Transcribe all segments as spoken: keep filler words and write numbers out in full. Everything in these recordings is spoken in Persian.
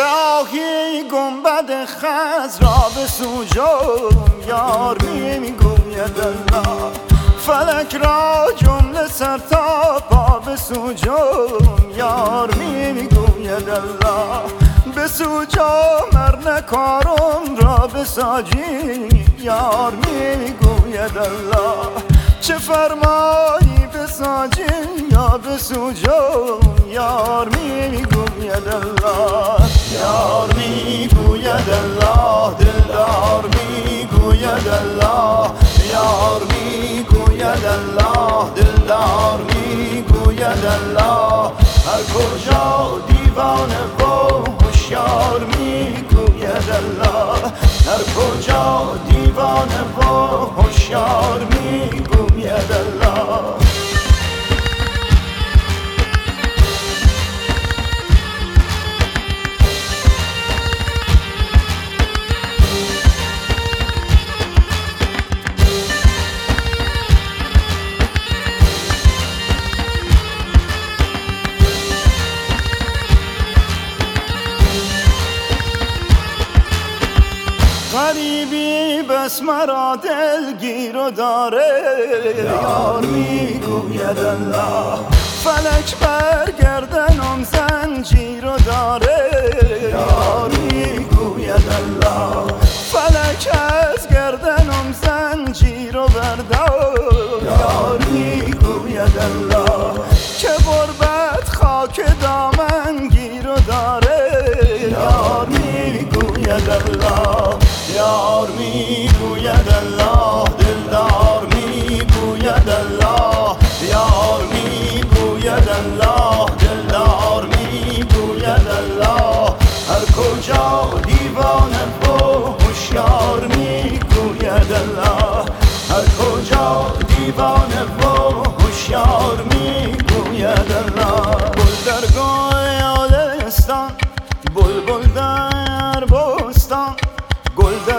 راهی گنبد خضرا به سوجم یار میگوید الله. فلک را جمله سر تا پا به سوجم یار میگوید الله. به سوجم ارنکارم را به ساجی یار میگوید الله. چه فرمایی به ساجی یا به سوجم یار میگوید الله. یار میگوید الله، دلدار میگوید الله. یار میگوید الله، دلدار میگوید الله. هر کجا دیوانه و هوشیار میگوید الله. هر کجا دیوانه و هوشیار میگوید الله. غریبی بس مرا دلگیر و داره یار میگوید الله. فلک بر گردنم زنجیر و داره یار میگوید الله. فلک از گردنم زنجیر و بردار یار میگوید الله. که غربت خاک دامن گیر و داره یار میگوید الله. یار میگوید الله، دلدار میگوید الله. یار میگوید الله، دلدار میگوید الله. هر کجا دیوانه و هوشیار میگوید الله. هر کجا دیوانه و هوشیار میگوید الله. گل در گلستان، بلبل در بستان. گل در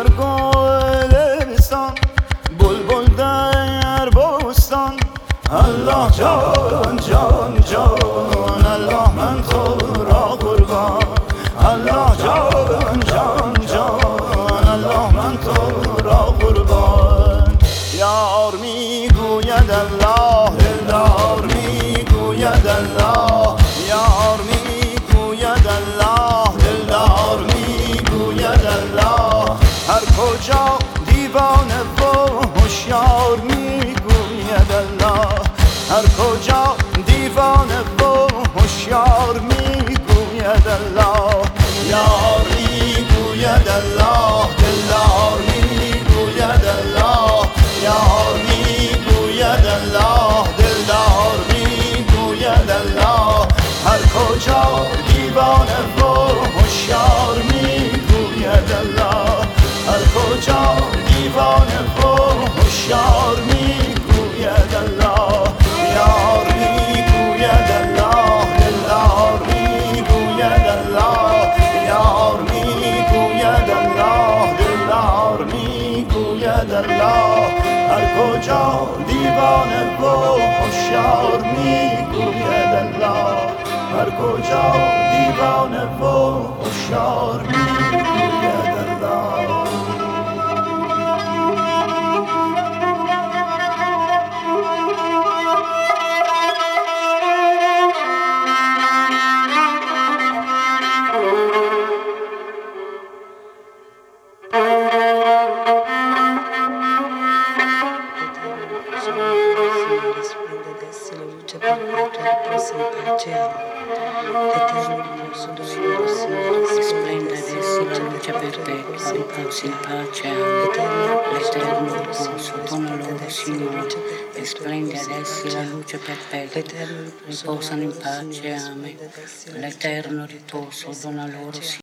گلستان، بلبل در بستان. الله جان جان جان، الله من تو را قربان. الله جان جان جان، الله من تو را قربان. یار میگوید الله، دلدار میگوید الله. یار میگوید الله، دلدار میگوید الله. هر کجا دیوانه و هوشیار میگوید الله. هر کجا دیوانه و هوشیار میگوید الله. یار میگوید الله، دلدار میگوید الله. یار میگوید الله، دلدار میگوید الله. هر کجا دیوانه و هوشیار میگوید الله. هر کجا دیوانه و هوشیار میگوید الله. یار میگوید الله، دلدار میگوید الله. یار میگوید الله، دلدار میگوید الله. هر کجا دیوانه و هوشیار میگوید الله. هر کجا دیوانه و هوشیار میگوید الله. Splenda adesso la luce perpetua, riposi in pace, l'eterno riposo, dona loro Signore, e splende adesso la luce perpetua, riposano in pace, amen. L'eterno riposo, dona loro Signore.